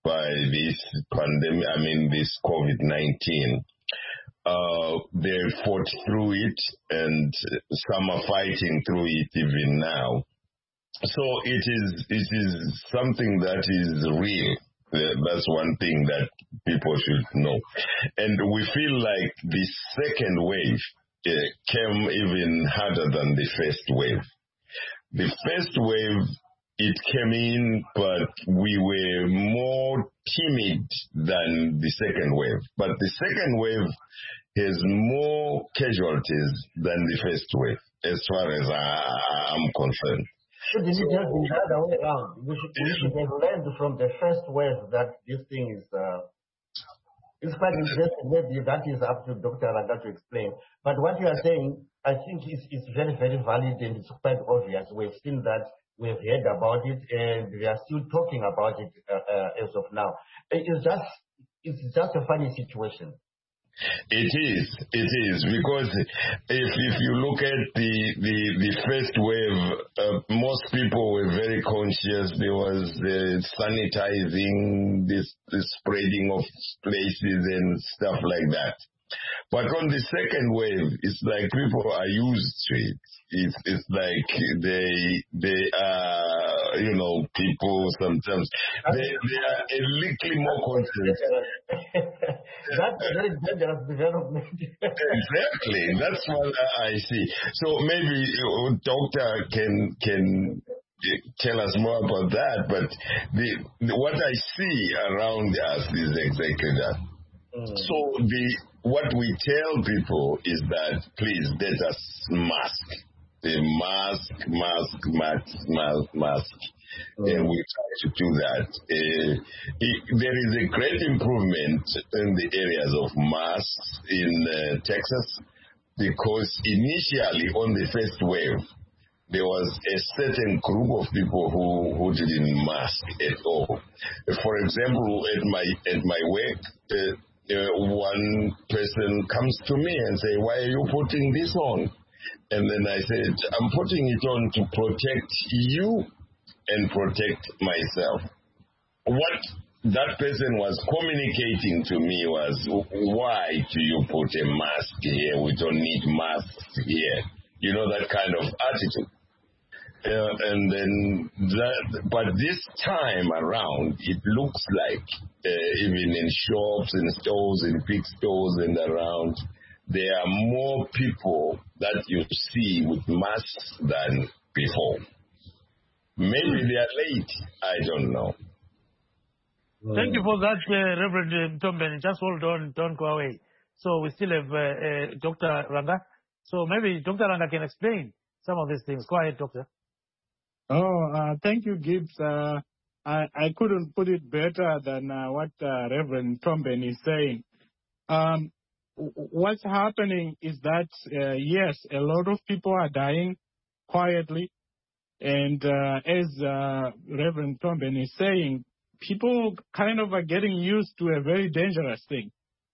by this pandemic, I mean this COVID nineteen. Uh, they fought through it, and some are fighting through it even now. So it is it is something that is real. Uh, that's one thing that people should know. And we feel like the second wave uh, came even harder than the first wave. The first wave, it came in, but we were more timid than the second wave. But the second wave has more casualties than the first wave, as far as I, I'm concerned. Shouldn't it have been the other way around? We should, we should have learned from the first wave that this thing is uh, it's quite interesting. Maybe that is up to Doctor Ranga to explain. But what you are saying, I think is, is very, very valid, and it's quite obvious. We've seen that, we've heard about it, and we are still talking about it uh, uh, as of now. It's just, it's just a funny situation. It is, it is, because if if you look at the the, the first wave, uh, most people were very conscious. There was the sanitizing, this the spreading of places and stuff like that. But on the second wave, it's like people are used to it. It's it's like they they are, you know, people sometimes they they are a little more conscious. That's a very dangerous development. Exactly, that's what I see. So maybe uh, doctor can can tell us more about that. But the, the what I see around us is exactly that. Mm. So the what we tell people is that please let us mask. The mask, mask, mask, mask, mask. Mm. And we try to do that. Uh, it, there is a great improvement in the areas of masks in uh, Texas, because initially on the first wave, there was a certain group of people who, who didn't mask at all. For example, at my at my work, uh, Uh, one person comes to me and say, why are you putting this on? And then I said, I'm putting it on to protect you and protect myself. What that person was communicating to me was, why do you put a mask here? We don't need masks here. You know, that kind of attitude. Uh, and then, that, but this time around, it looks like uh, even in shops, in stores, in big stores and around, there are more people that you see with masks than before. Maybe they are late. I don't know. Thank you for that, uh, Reverend Mtombeni. Just hold on, don't go away. So we still have uh, uh, Doctor Ranga. So maybe Doctor Ranga can explain some of these things. Go ahead, Doctor. Oh, uh, thank you, Gibbs. Uh, I, I couldn't put it better than uh, what uh, Reverend Mtombeni is saying. Um, what's happening is that, uh, yes, a lot of people are dying quietly. And uh, as uh, Reverend Mtombeni is saying, people kind of are getting used to a very dangerous thing.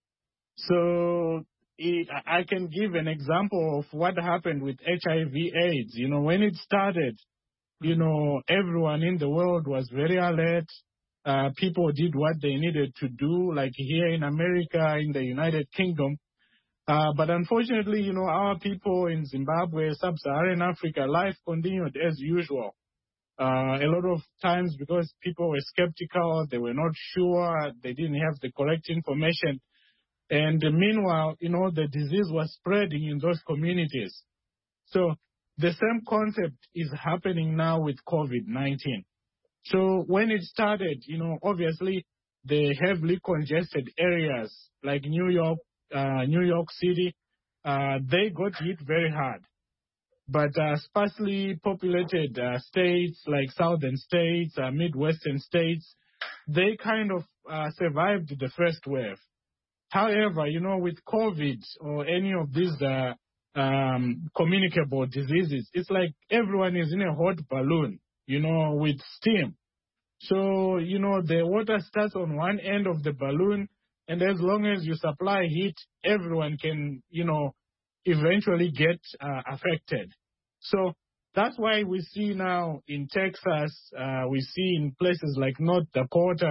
So it, I can give an example of what happened with H I V AIDS. You know, when it started, you know, everyone in the world was very alert. Uh, people did what they needed to do, like here in America, in the United Kingdom. Uh, but unfortunately, you know, our people in Zimbabwe, sub-Saharan Africa, life continued as usual. Uh, a lot of times because people were skeptical, they were not sure, they didn't have the correct information. And meanwhile, you know, the disease was spreading in those communities. So the same concept is happening now with COVID nineteen. So when it started, you know, obviously the heavily congested areas like New York, uh, New York City, uh, they got hit very hard. But uh, sparsely populated uh, states like southern states, uh, Midwestern states, they kind of uh, survived the first wave. However, you know, with COVID or any of these uh, um, communicable diseases, it's like everyone is in a hot balloon, you know, with steam. So, you know, the water starts on one end of the balloon, and as long as you supply heat, everyone can, you know, eventually get uh, affected. So that's why we see now in Texas, uh, we see in places like North Dakota,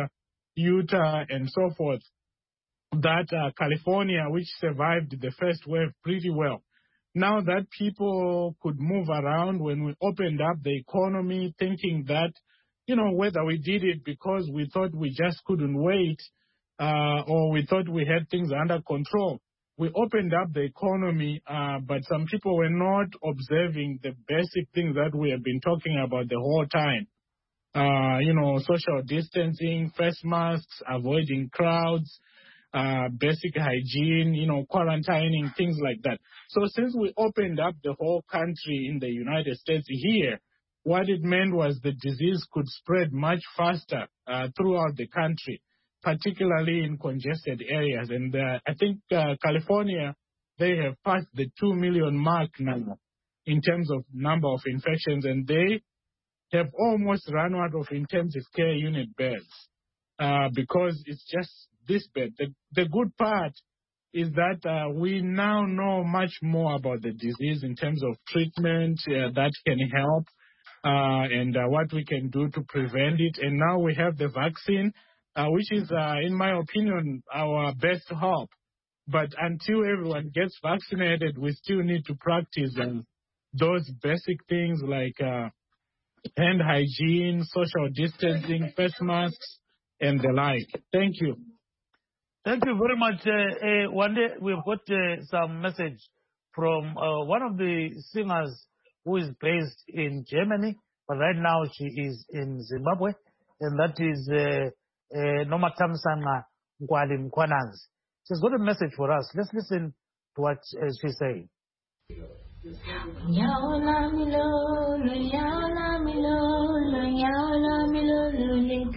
Utah, and so forth, that uh, California, which survived the first wave pretty well. Now that people could move around when we opened up the economy, thinking that, you know, whether we did it because we thought we just couldn't wait uh, or we thought we had things under control. We opened up the economy, uh, but some people were not observing the basic things that we have been talking about the whole time. Uh, you know, social distancing, face masks, avoiding crowds, uh, basic hygiene, you know, quarantining, things like that. So since we opened up the whole country in the United States here, what it meant was the disease could spread much faster uh, throughout the country, particularly in congested areas. And uh, I think uh, California, they have passed the two million mark now in terms of number of infections, and they have almost run out of intensive care unit beds uh, because it's just this bed. The, the good part is that uh, we now know much more about the disease in terms of treatment uh, that can help uh, and uh, what we can do to prevent it. And now we have the vaccine, uh, which is, uh, in my opinion, our best hope. But until everyone gets vaccinated, we still need to practice uh, those basic things like uh, hand hygiene, social distancing, face masks, and the like. Thank you. Thank you very much. Uh, uh, one day we've got uh, some message from uh, one of the singers who is based in Germany, but right now she is in Zimbabwe, and that is uh, uh, Noma Tamsanga Nkwali Mkwananzi. She's got a message for us. Let's listen to what uh, she's saying. Yaola milolo, yaola milolo, yaola milolo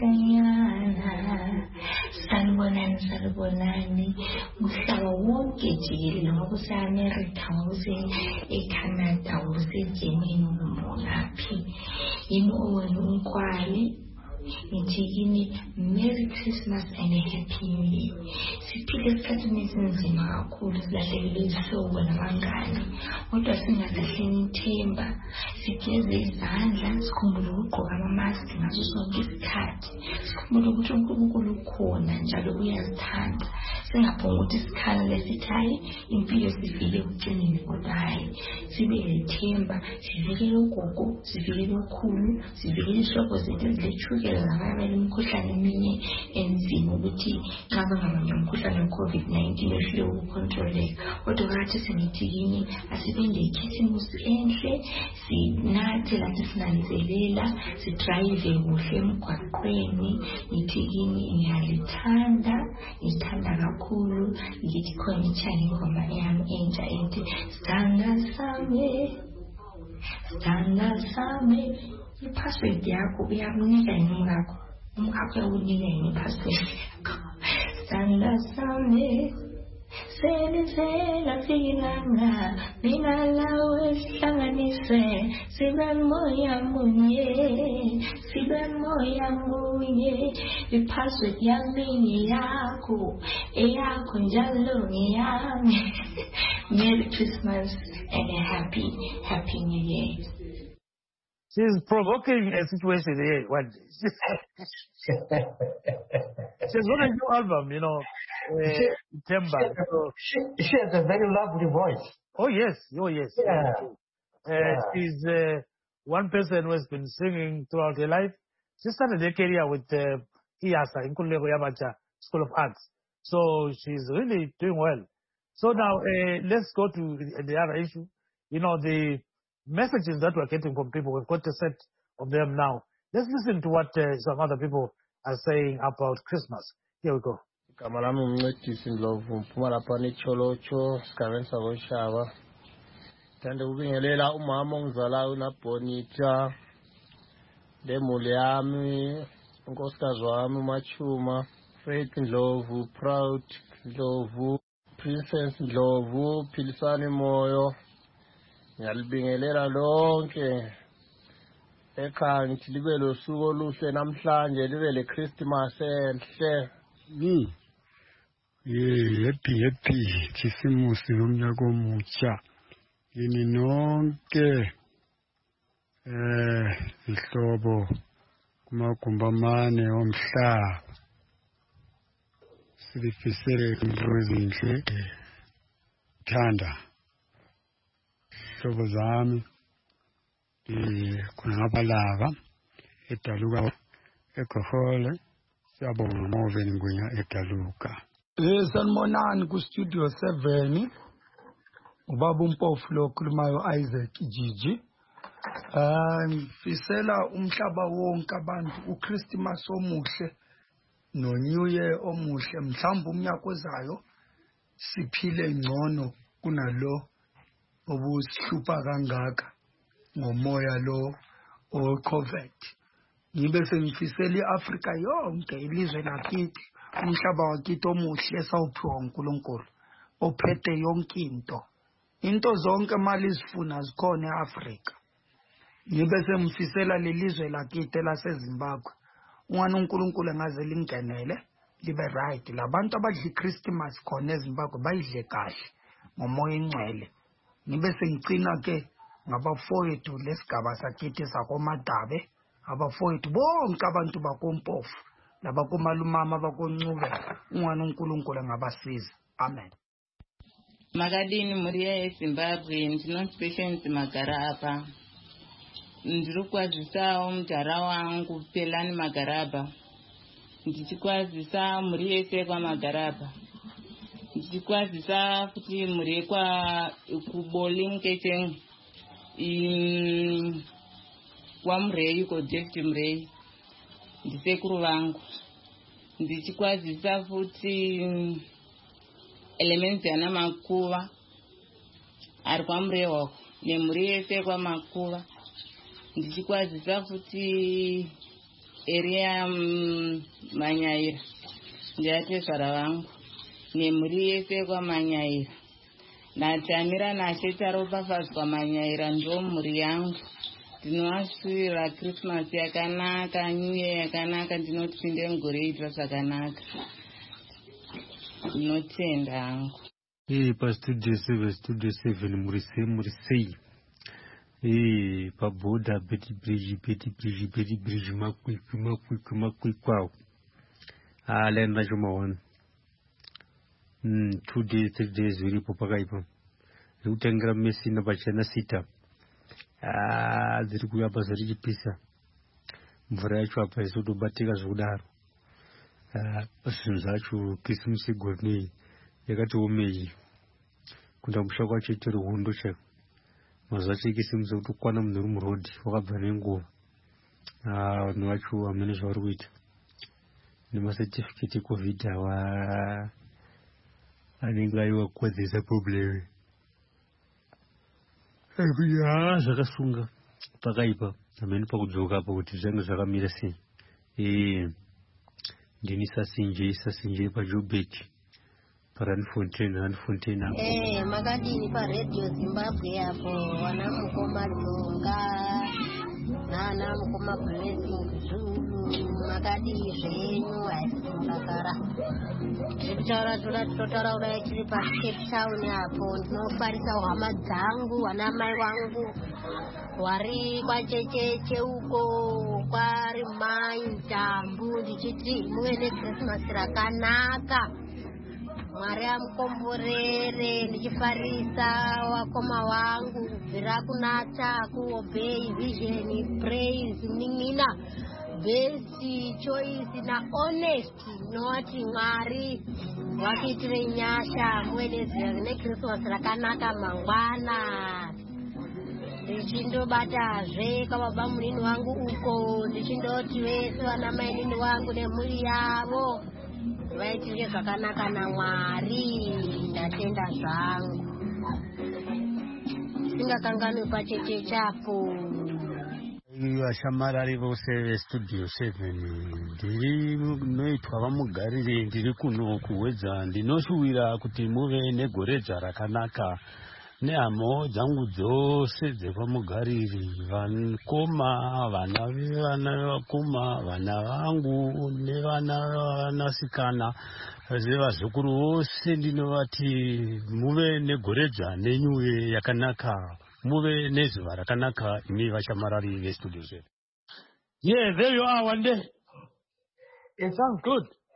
lekayana. Salibonani, salibonani. Umhlaba wonke jikelele ngokuseAmerica, ngokuse-eCanada, ngokuse-Germany, ngaphi. Yini owenu uNkwali. Ngithi Merry Christmas and a Happy New Year. Siphile esikhathini esinzima kakhulu, silahlekelwe izihlobo nabangani, kodwa singalahleni ithemba. Sigeze izandla, sikhumbule ukugqoka amamaski ngaso sonke isikhathi. Sikhumbule ukuthi uNkulunkulu ukhona njalo uyazithanda. Singaphongi ukuthi sikhalale sithi hayi impilo sifile ekugcineni, kodwa hayi sibe lethemba, sivikele ugogo, sivikele ukhulu, sivikele izihlobo zethu ezilethukela nabanye imikhuhlane eminye enzima ukuthi xa bangabanye umkhuhlane we-COVID nineteen ehlule ukucontroleka. Kodwa kathi singithi yini, asibende ikhisimusi enhle, sinathe lathi sinanzelela, sidrayive kuhle emgwaqweni. Ngithi yini, ngiyalithanda, ngithanda kakhulu. Ngithi khona itshaya ingoma yami entsha ethi sithanda sami, sithanda sami. I-password yakho uyamnika yini umkakho? Umkakho uyakunika yini i-password yakho? Sithanda sami, selizela filanga, mina lawe sihlanganise, sibe moya munye, sibe moya munye. I-password yami ngeyakho, eyakho njalo ngeyami. Merry Christmas and a happy, happy New Year. She's provoking a situation here. What? She's got a new album, you know, uh, Temba. She, she has a very lovely voice. Oh, yes. Oh, yes. Yeah. Uh, yeah. She's uh, one person who has been singing throughout her life. She started her career with uh, I A S A, Nkululeko Yabatsha School of Arts. So she's really doing well. So now, uh, let's go to the other issue. You know, the messages that we're getting from people, we've got a set of them now. Let's listen to what uh, some other people are saying about Christmas. Here we go. Igama lami uMncedisi Ndlovu, mphuma lapha neCholocho, sigabeni sakoShaba. Thanda ukubingelela umama ongizalayo uNabonita, lemuli yami, unkosikazi wami uMachuma, Faith Ndlovu, Proud Ndlovu, Princess Ndlovu, Philisani Moyo. Ngiyalibingelela lonke ekhaya, ngithi libe losuku oluhle namhlanje, libe le Christmas enhle. Mm. Yeah, happy happy Christmas yomnyaka omutsha. Yini nonke eh ihlobo kumagumba amane omhlaba. silifisele into ezinhle thanda hlobo zami eh kunabalava edaluka eGohole siyabonga Moven Ngwenya edaluka. Eh sanibonani ku studio seven ubaba uMpofu lo khulumayo Isaac Jiji. Ah ngifisela umhlaba wonke abantu uChristmas omuhle no New Year omuhle, mhlawumbe umnyaka ozayo siphile ngcono kunalo obusihlupa kangaka ngomoya lo oCovid. Ngibe sengifisela iAfrika yonke ilizwe lakithi umhlaba wakithi omuhle esawuphiwa uNkulunkulu ophethe yonke into. Into zonke mali zifuna zikhona eAfrika. Ngibe sengifisela lelizwe lakithi laseZimbabwe. Ungani uNkulunkulu engaze lingenele libe right. Labantu abadla iChristmas khona eZimbabwe bayidle kahle ngomoya ingcwele. Ngibe sengicina ke ngabafowethu lesigaba sakithi sakoMadabe, abafowethu bonke abantu bakoMpofu labakomalumama bakoNcube. Ungani uNkulunkulu engabasiza. Amen. Makadini muri yeZimbabwe ndinoti Patience Magara apa. Ndiri kwazvisawo mujara wangu Pelani Magaraba. Ndichikwazisa muri yese kwaMagaraba. Ndichikwazisa kuti muri kwa kuBolinkecheng in kwaMurei ko David Murei ndisekuru vangu. Ndichikwazisa futi Elements yana Makuva ari kwaMurei wako nemuri yese kwaMakuva. Ndichikwazisa futi area Manyaira ndiatezvara vangu nemhuri yese kwaManyaira. Natamira nachetaropafadzwa Manyaira ndo mhuri yangu. Ndinovasuvira Christmas yakanaka, New Year yakanaka. Ndinoti pinde mugore iitwa zvakanaka. Ndinotenda hangu. Eh pa studio seven studio seven muri sei muri sei. Eh pa boda beti bridge beti bridge beti bridge makwikwi makwikwi makwikwawo. Ah lenda choma one. Mm two days three days viripo pakaipa. Rikutengera Messi na pachena sita. Ah ziri kuya basa richipisa. Mvura yacho apa isotobatika zvakudaro. Ah zvinhu zvacho Christmas igornei yakati omei. Kuenda musha kwacho itori hondo chaiko. Mazuva chekisimusa kuti kwana munhu uri murodhi wakabva nenguva. Vanhu vacho hamene zvavari kuita. Nemasetifiketi eCovid hawa anenge aivakwadzisa problem. Haa zvakasunga pakaipa hamene pakudzoka apa kuti zvange zvakamira sei. Eh ndini Sasinje Sasinje paJoburg. Paranfontein Ranfontein hapo. Eh makadini pa Radio Zimbabwe hapo wana mukoma Lunga nana mukoma Blessing Zulu makadini zvenyu aisindakara. Ndikutaura tura totara ura chiri pa Cape Town hapo ndinofarisa hama dzangu wana mai wangu wari kwachecheche uko kwari mai Tambu ndichiti muwe neChristmas rakanaka. Mwari amukomborere ndichifarisa wakoma wangu kubvira kunata kuobey vision praise ningina best choice na honesty noti Mwari wakiitire nyasha muenezera neChristmas rakanaka mangwana. Ndichindobata kababa munini wangu uko ndichindoti vese vana mainini wangu nemhuri yavo vaitire zvakanaka naMwari. Ndatenda zvangu singakanganwi pacheche chapo. Vashamarari vose vestudio seven ndiri noitwa vamugarire ndiri kuno kuwedza. Ndinoshuwira kuti muve negoredzva rakanaka nehamo dzangu dzose dzepamugariri, vakoma, vana vevana vevakoma, vana vangu nevana vanasikana vevazukuru vose. Ndinovati muve negoredzva nenyuwe yakanaka, muve nezuva rakanaka imi vashamarari vestudio seven. Yeah, there you are one day. It sounds good.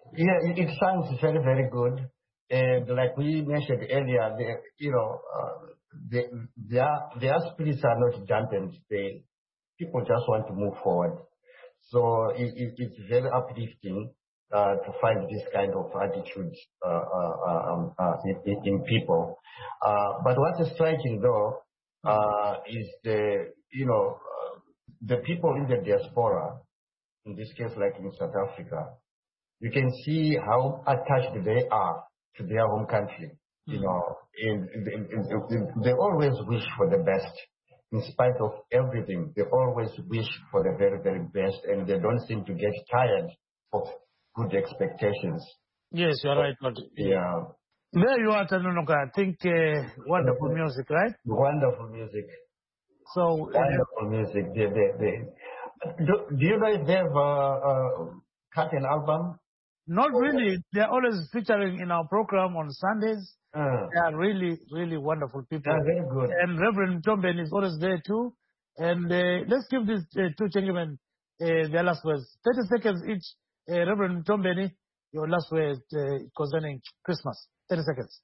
Yeah, it, it sounds very, very good. And like we mentioned earlier, the, you know, uh, the, their, their spirits are not dampened. They, people just want to move forward. So it, it, it's very uplifting uh, to find this kind of attitude uh, uh, um, uh, in, in people. Uh, but what is striking though uh, is the, you know, uh, the people in the diaspora, in this case like in South Africa, you can see how attached they are to their home country. Mm-hmm. You know, and, and, and, and they always wish for the best. In spite of everything, they always wish for the very, very best, and they don't seem to get tired of good expectations. Yes, you're right. But yeah. There you are, Tanunuka. I think uh, wonderful music, right? Wonderful music. So wonderful uh, music. They, they, they, do, do you know if they have uh, uh, cut an album? Not really. They're always featuring in our program on Sundays. Uh, they are really, really wonderful people. Yeah, very good. And Reverend Tomben is always there too. And uh, let's give these uh, two gentlemen uh, their last words. thirty seconds each. Uh, Reverend Tombeni, your last words uh, concerning Christmas. thirty seconds.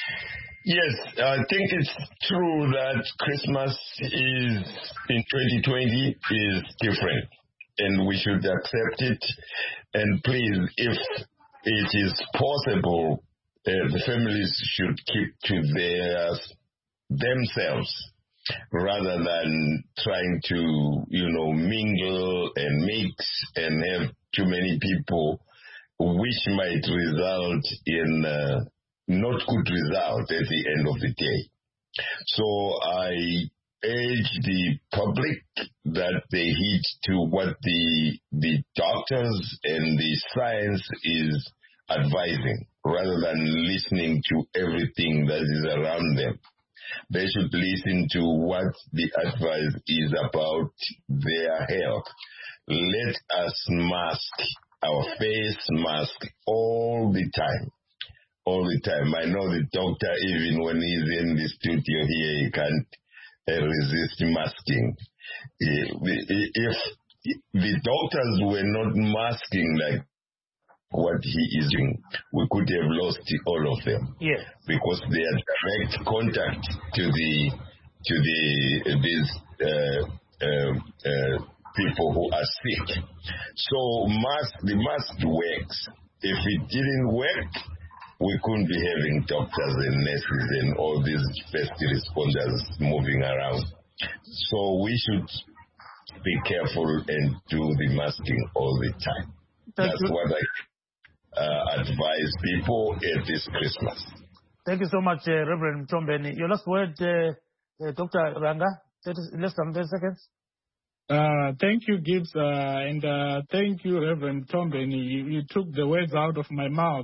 Yes, I think it's true that Christmas is in twenty twenty is different. And we should accept it. And please, if it is possible, uh, the families should keep to their, themselves rather than trying to, you know, mingle and mix and have too many people, which might result in uh, not good result at the end of the day. So I urge the public that they heed to what the the doctors and the science is advising, rather than listening to everything that is around them. They should listen to what the advice is about their health. Let us mask our face, mask all the time. All the time. I know the doctor, even when he's in the studio here, he can't resist masking. If the doctors were not masking like what he is doing, we could have lost all of them. Yeah. Because they are direct contact to the to the uh, these uh, uh, uh, people who are sick. So mask the mask works. If it didn't work, we couldn't be having doctors and nurses and all these first responders moving around. So we should be careful and do the masking all the time. Thank That's you. what I uh, advise people at this Christmas. Thank you so much, uh, Reverend Tombeni. Your last word, uh, uh, Doctor Ranga, thirty, less than ten seconds. Uh, thank you, Gibbs, uh, and uh, thank you, Reverend Tombeni. You, you took the words out of my mouth.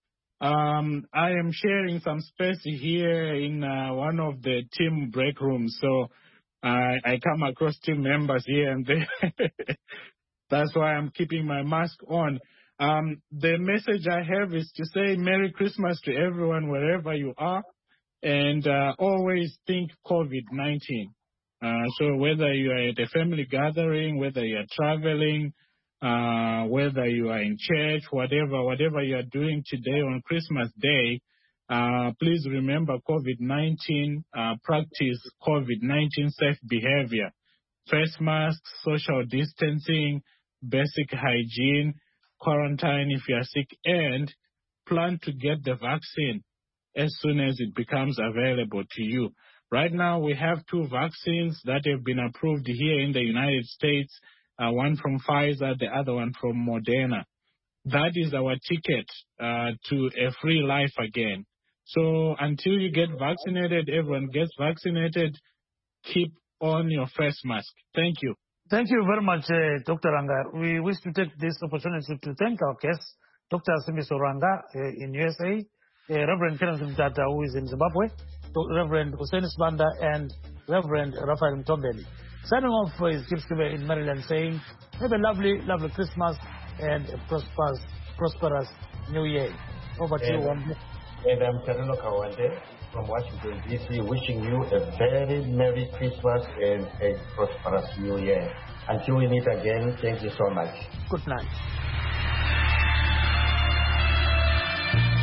Um, I am sharing some space here in uh, one of the team break rooms, so I, I come across team members here and there. That's why I'm keeping my mask on. Um, the message I have is to say Merry Christmas to everyone wherever you are, and uh, always think COVID nineteen. Uh, so whether you are at a family gathering, whether you are traveling, Uh, whether you are in church, whatever, whatever you are doing today on Christmas Day, uh, please remember COVID nineteen, uh, practice COVID nineteen safe behavior, face masks, social distancing, basic hygiene, quarantine if you are sick, and plan to get the vaccine as soon as it becomes available to you. Right now, we have two vaccines that have been approved here in the United States. Uh, one from Pfizer, the other one from Moderna. That is our ticket uh, to a free life again. So until you get vaccinated, everyone gets vaccinated, keep on your face mask. Thank you. Thank you very much, uh, Doctor Ranga. We wish to take this opportunity to thank our guests, Doctor Simiso Ranga uh, in U S A, uh, Reverend Kenneth Mtata, who is in Zimbabwe, Reverend Hussein Sibanda, and Reverend Raphael Mtombeni. Signing off is Gibbs Kibe in Maryland saying, have a lovely, lovely Christmas and a prosperous, prosperous New Year. Over to you, Wande. And I'm Tanuno Kawande from Washington, D C, wishing you a very Merry Christmas and a prosperous New Year. Until we meet again, thank you so much. Good night.